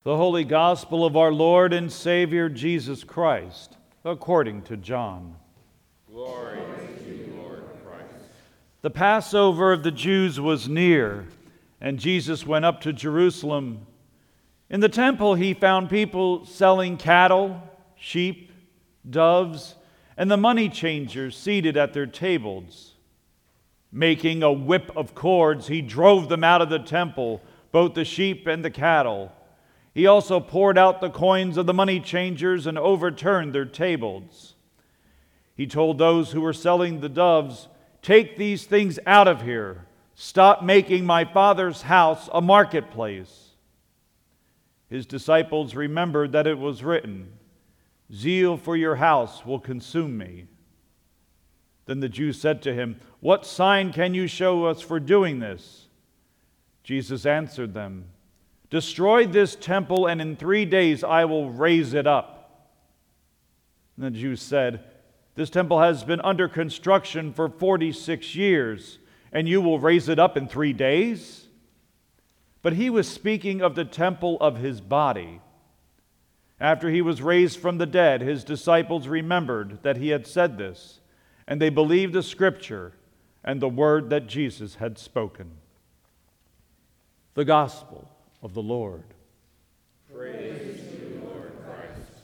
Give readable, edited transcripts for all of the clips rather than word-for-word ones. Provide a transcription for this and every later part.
The Holy Gospel of our Lord and Savior Jesus Christ, according to John. Glory to you, Lord Christ. The Passover of the Jews was near, and Jesus went up to Jerusalem. In the temple he found people selling cattle, sheep, doves, and the money changers seated at their tables. Making a whip of cords, he drove them out of the temple, both the sheep and the cattle. He also poured out the coins of the money changers and overturned their tables. He told those who were selling the doves, "Take these things out of here. Stop making my Father's house a marketplace." His disciples remembered that it was written, "Zeal for your house will consume me." Then the Jews said to him, "What sign can you show us for doing this?" Jesus answered them, "Destroy this temple, and in 3 days I will raise it up." And the Jews said, "This temple has been under construction for 46 years, and you will raise it up in 3 days?" But he was speaking of the temple of his body. After he was raised from the dead, his disciples remembered that he had said this, and they believed the Scripture and the word that Jesus had spoken. The Gospel of the Lord. Praise to you, Lord Christ.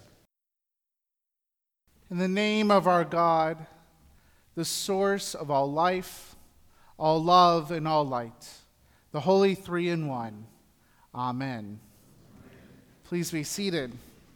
In the name of our God, the source of all life, all love, and all light, the Holy Three in One. Amen. Please be seated.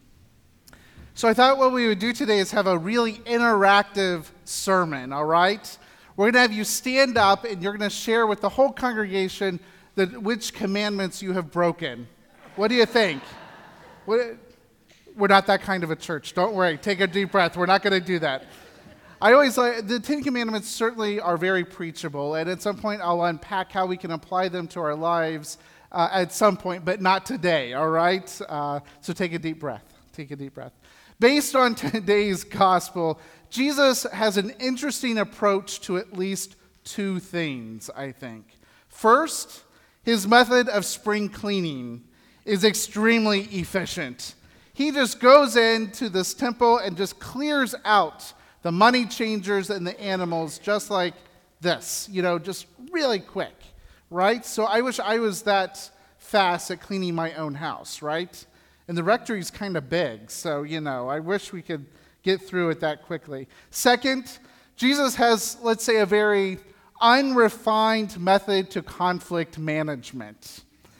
So I thought what we would do today is have a really interactive sermon, all right? We're going to have you stand up, and you're going to share with the whole congregation which commandments you have broken. What do you think? We're not that kind of a church. Don't worry. Take a deep breath. We're not going to do that. I always like the Ten Commandments certainly are very preachable, and at some point I'll unpack how we can apply them to our lives at some point, but not today, all right? So take a deep breath. Take a deep breath. Based on today's gospel, Jesus has an interesting approach to at least two things, I think. First, his method of spring cleaning is extremely efficient. He just goes into this temple and just clears out the money changers and the animals just like this, just really quick, right? So I wish I was that fast at cleaning my own house, right? And the rectory's kind of big, so, I wish we could get through it that quickly. Second, Jesus has, let's say, a very unrefined method to conflict management.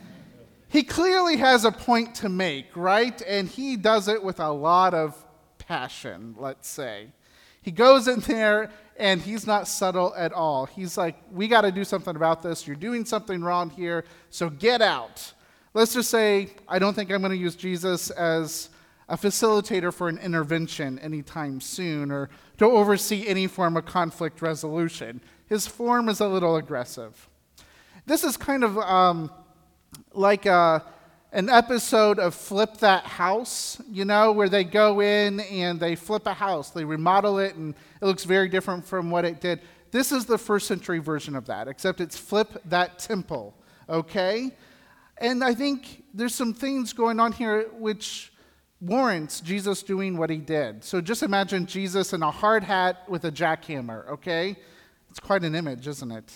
He clearly has a point to make, right? And he does it with a lot of passion, let's say. He goes in there and he's not subtle at all. He's like, we got to do something about this. You're doing something wrong here, so get out. Let's just say, I don't think I'm going to use Jesus as a facilitator for an intervention anytime soon or to oversee any form of conflict resolution. His form is a little aggressive. This is kind of like an episode of Flip That House, where they go in and they flip a house. They remodel it, and it looks very different from what it did. This is the first century version of that, except it's Flip That Temple, okay? And I think there's some things going on here which warrants Jesus doing what he did. So just imagine Jesus in a hard hat with a jackhammer, okay? It's quite an image, isn't it?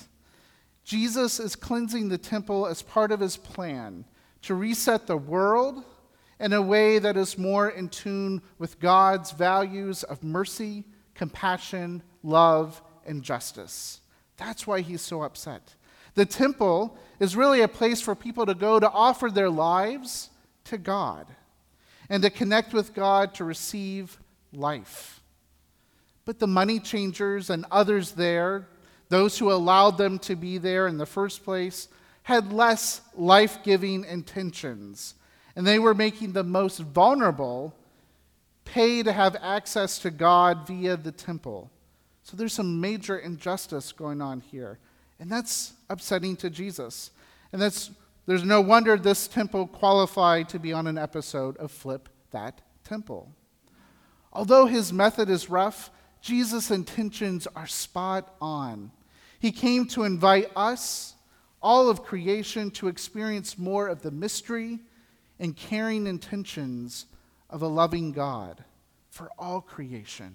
Jesus is cleansing the temple as part of his plan to reset the world in a way that is more in tune with God's values of mercy, compassion, love, and justice. That's why he's so upset. The temple is really a place for people to go to offer their lives to God and to connect with God to receive life. But the money changers and others there, those who allowed them to be there in the first place, had less life-giving intentions, and they were making the most vulnerable pay to have access to God via the temple. So there's some major injustice going on here, and that's upsetting to Jesus. And there's no wonder this temple qualified to be on an episode of Flip That Temple. Although his method is rough, Jesus' intentions are spot on. He came to invite us, all of creation, to experience more of the mystery and caring intentions of a loving God for all creation.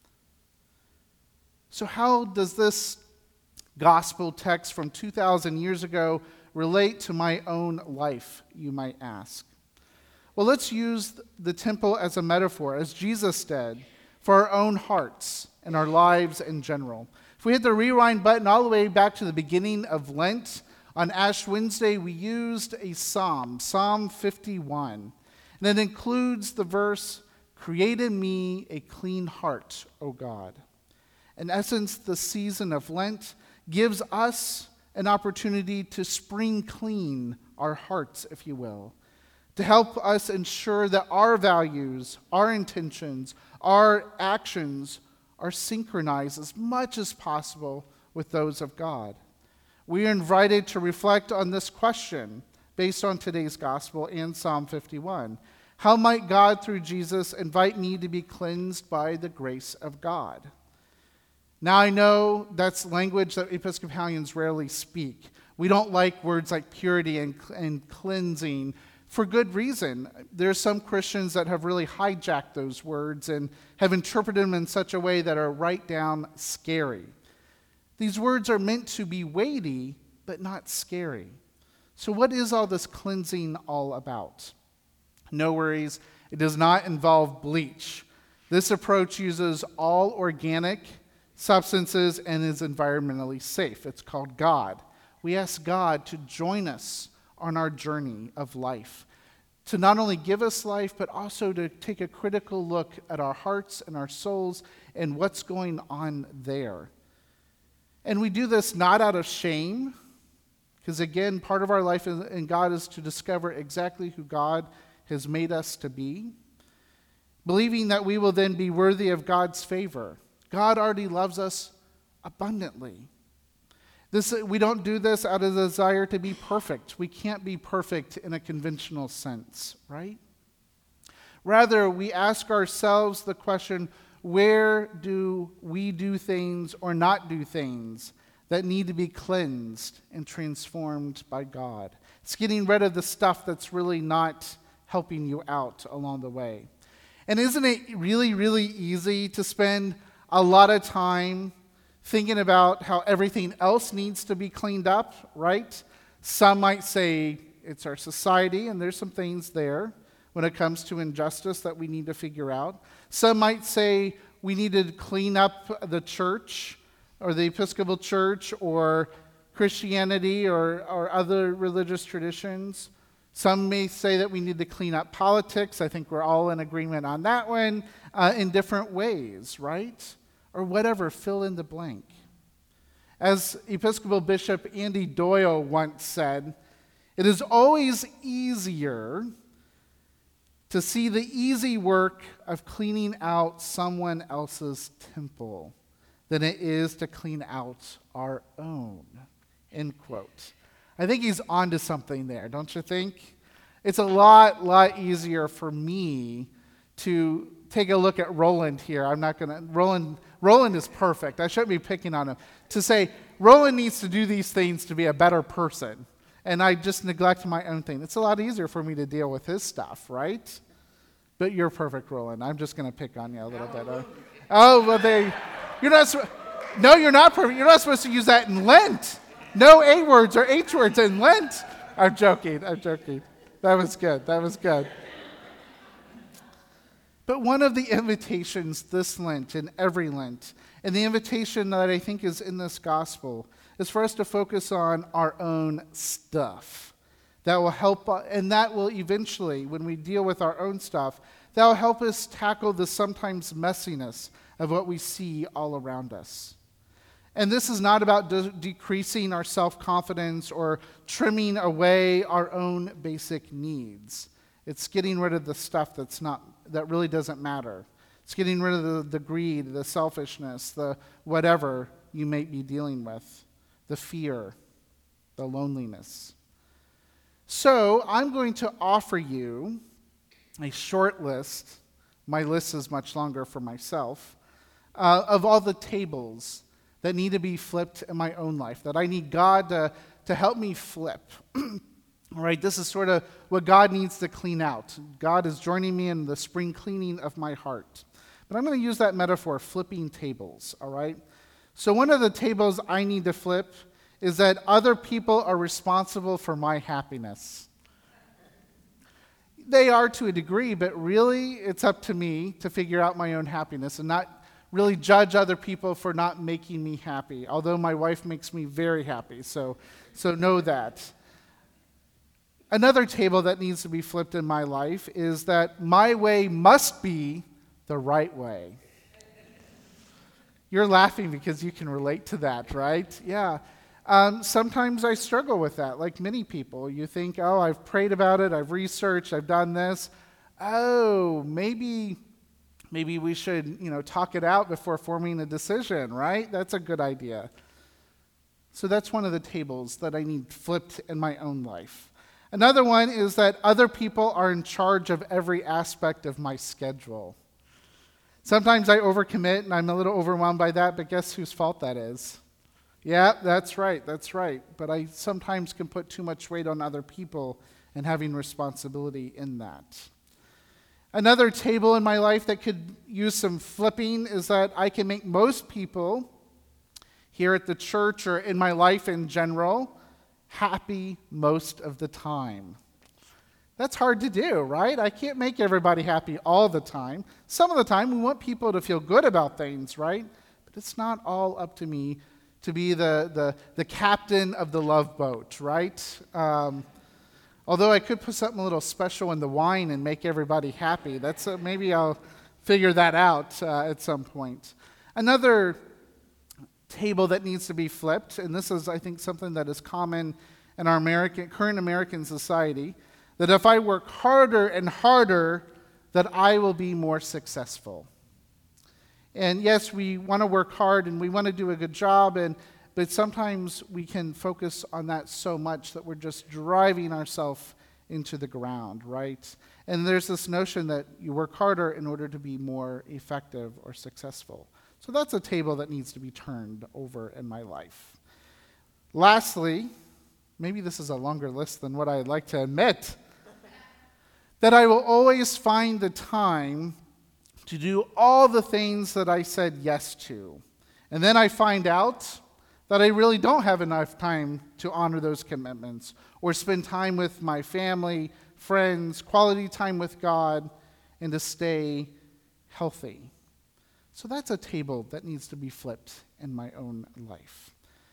So how does this gospel text from 2,000 years ago relate to my own life, you might ask? Well, let's use the temple as a metaphor, as Jesus did, for our own hearts and our lives in general. If we hit the rewind button all the way back to the beginning of Lent, on Ash Wednesday, we used a psalm, Psalm 51. And it includes the verse, "Create in me a clean heart, O God." In essence, the season of Lent gives us an opportunity to spring clean our hearts, if you will, to help us ensure that our values, our intentions, our actions are synchronized as much as possible with those of God. We are invited to reflect on this question based on today's gospel and Psalm 51. How might God, through Jesus, invite me to be cleansed by the grace of God? Now, I know that's language that Episcopalians rarely speak. We don't like words like purity and cleansing for good reason. There's some Christians that have really hijacked those words and have interpreted them in such a way that are right down scary. These words are meant to be weighty, but not scary. So what is all this cleansing all about? No worries, it does not involve bleach. This approach uses all organic substances and is environmentally safe. It's called God. We ask God to join us on our journey of life, to not only give us life, but also to take a critical look at our hearts and our souls and what's going on there. And we do this not out of shame, because again, part of our life in God is to discover exactly who God has made us to be, believing that we will then be worthy of God's favor. God already loves us abundantly. We don't do this out of the desire to be perfect. We can't be perfect in a conventional sense, right? Rather, we ask ourselves the question, where do we do things or not do things that need to be cleansed and transformed by God? It's getting rid of the stuff that's really not helping you out along the way. And isn't it really, really easy to spend a lot of time thinking about how everything else needs to be cleaned up, right? Some might say it's our society, and there's some things there when it comes to injustice that we need to figure out. Some might say we need to clean up the church or the Episcopal Church or Christianity or other religious traditions. Some may say that we need to clean up politics. I think we're all in agreement on that one in different ways, right? Or whatever, fill in the blank. As Episcopal Bishop Andy Doyle once said, it is always easier to see the easy work of cleaning out someone else's temple than it is to clean out our own, end quote. I think he's onto something there, don't you think? It's a lot easier for me to take a look at Roland here. Roland is perfect. I shouldn't be picking on him. To say, Roland needs to do these things to be a better person, and I just neglect my own thing. It's a lot easier for me to deal with his stuff, right? But you're perfect, Roland. I'm just going to pick on you a little bit. You're not perfect. You're not supposed to use that in Lent. No A words or H words in Lent. I'm joking. That was good. But one of the invitations this Lent and every Lent, and the invitation that I think is in this gospel, is for us to focus on our own stuff. That will help, and that will eventually, when we deal with our own stuff, that will help us tackle the sometimes messiness of what we see all around us. And this is not about decreasing our self-confidence or trimming away our own basic needs. It's getting rid of the stuff that really doesn't matter. It's getting rid of the greed, the selfishness, the whatever you may be dealing with, the fear, the loneliness. So I'm going to offer you a short list. My list is much longer for myself, of all the tables that need to be flipped in my own life, that I need God to help me flip. All right, this is sort of what God needs to clean out. God is joining me in the spring cleaning of my heart. But I'm going to use that metaphor, flipping tables, all right? So one of the tables I need to flip is that other people are responsible for my happiness. They are to a degree, but really it's up to me to figure out my own happiness and not really judge other people for not making me happy, although my wife makes me very happy, so know that. Another table that needs to be flipped in my life is that my way must be the right way. You're laughing because you can relate to that, right? Yeah. Sometimes I struggle with that, like many people. You think, oh, I've prayed about it, I've researched, I've done this. Oh, maybe we should, talk it out before forming a decision, right? That's a good idea. So that's one of the tables that I need flipped in my own life. Another one is that other people are in charge of every aspect of my schedule. Sometimes I overcommit and I'm a little overwhelmed by that, but guess whose fault that is? Yeah, that's right. But I sometimes can put too much weight on other people and having responsibility in that. Another table in my life that could use some flipping is that I can make most people here at the church or in my life in general happy most of the time. That's hard to do, right? I can't make everybody happy all the time. Some of the time, we want people to feel good about things, right? But it's not all up to me to be the captain of the love boat, right? Although I could put something a little special in the wine and make everybody happy. That's maybe I'll figure that out at some point. Another table that needs to be flipped, and this is, I think, something that is common in our current American society, that if I work harder and harder, that I will be more successful. And yes, we want to work hard and we want to do a good job, but sometimes we can focus on that so much that we're just driving ourselves into the ground, right? And there's this notion that you work harder in order to be more effective or successful. So that's a table that needs to be turned over in my life. Lastly, maybe this is a longer list than what I'd like to admit, that I will always find the time to do all the things that I said yes to. And then I find out that I really don't have enough time to honor those commitments or spend time with my family, friends, quality time with God, and to stay healthy. So that's a table that needs to be flipped in my own life.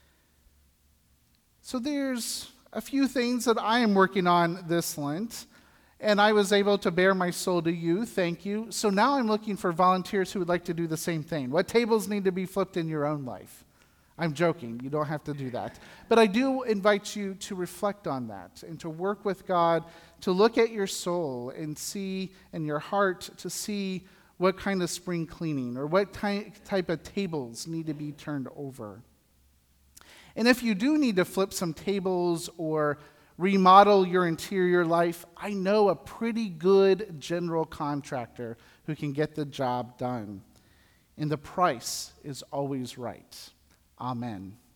So there's a few things that I am working on this Lent, and I was able to bear my soul to you. Thank you. So now I'm looking for volunteers who would like to do the same thing. What tables need to be flipped in your own life? I'm joking. You don't have to do that. But I do invite you to reflect on that and to work with God, to look at your soul and see in your heart to see what kind of spring cleaning or what type of tables need to be turned over. And if you do need to flip some tables or remodel your interior life, I know a pretty good general contractor who can get the job done. And the price is always right. Amen.